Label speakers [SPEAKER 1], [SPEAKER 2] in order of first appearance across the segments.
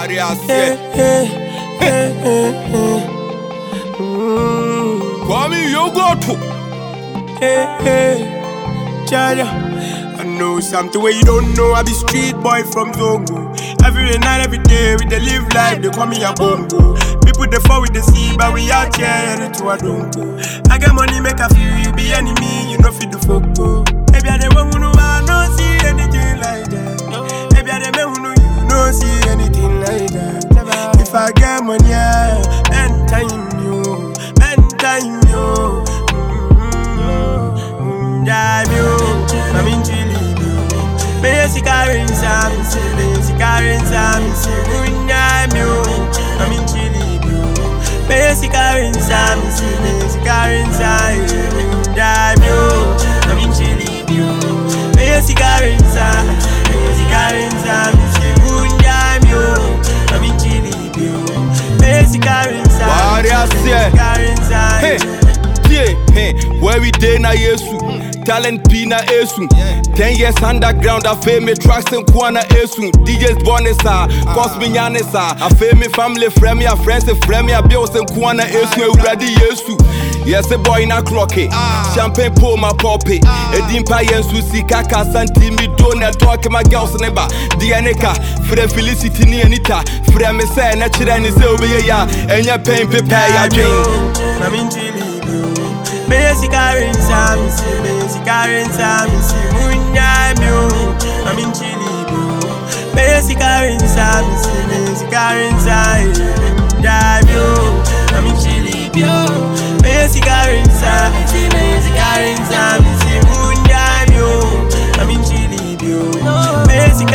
[SPEAKER 1] Kwame, you go to.
[SPEAKER 2] Jaja, I know something where you don't know. I be street boy from Zongo. Every night, every day, we dey live life. They call me a bongo. People they fall with the sea, but we out here to a dongo. I get money, make a feel you be enemy. You know fit the foco. Maybe I dey want to know I don't see anything like that. Maybe I dey want to know you don't see anything like that. If I get money, spend time yo, spend time yo. I'm in Chile. Basic current, I'm in Chile. I'm in Chile. Basic current, I'm in Chile. I'm in Chile. Basic current,
[SPEAKER 1] where we day na Yesu, talent pina esu. 10 years underground, I fame me tracks and kwana esu. DJs born sa, cause me nyane sa. I fame me family, friend me, a friends and friend me, a bills and kwana esu. Ready Yesu. Yes, a boy in a clocky. Champagne pour my poppy. A dimpa yensu si kaka santi mi don't talk my girls neighbor. Dianeka, Fre Felicity ni Anita. Fre me say natural and is over ya. And your pain prepare your dream.
[SPEAKER 2] I'm in Chile. Basic current, I'm in Chile. I'm in Chile. Basic current, I'm in Chile. Basic current, I'm in Chile. Basic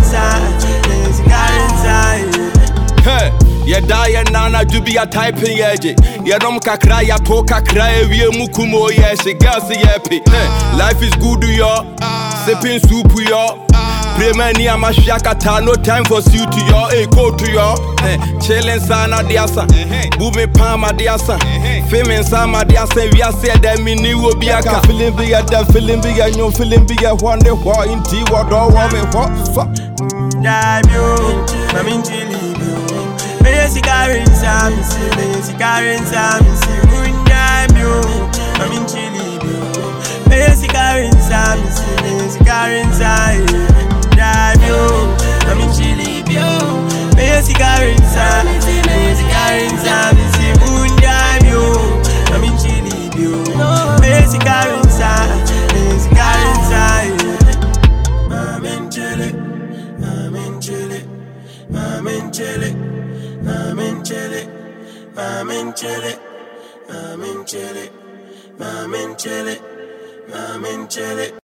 [SPEAKER 1] Hey, ya die nana do be a typing yeje. Ya dom kakra ya to kakra ewie mukumo ye she gas ye. Life is good yo. Sipping soup yo. Premani amashakata, no time for suit to yo. Go to yo. Chillin' sana diasa. Booming palma diasa. Femin sama diasa. We are said that me ni will be a feeling bigger than feeling bigger. And you feeling bigger one day. What in tea? What do I mean? What?
[SPEAKER 2] I'm in Chile. Basic current, I'm in Chile. I'm in Chile. Basic current, I'm in Chile. Basic current, I'm in Chile. Basic current, I'm in Chile.